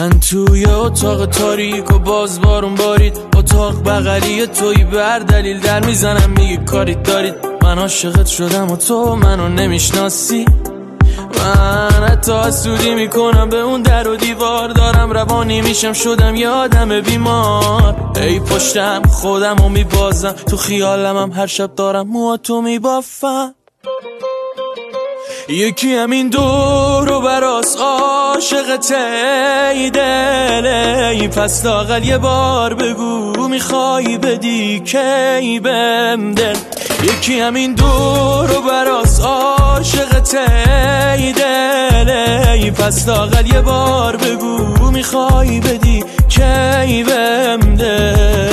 من توی اتاق تاریک و باز بارون بارید، اتاق بغلی توی بر دلیل در میزنم میگی کاریت دارید. من عاشقت شدم و تو منو نمیشناسی. من حتی حسودی میکنم به اون در و دیوار، دارم روانی میشم شدم یه آدم بیمار. ای پشتم خودم رو میبازم، تو خیالمم هر شب دارم موهاتو میبافم. یکی همین دور رو براس عاشقته ای دل، ای پس لااقل یه بار بگو میخوای بدی کی بهم دل. یکی همین دور رو براس عاشقته ای دل، ای پس لااقل یه بار بگو میخوای بدی کی بهم دل.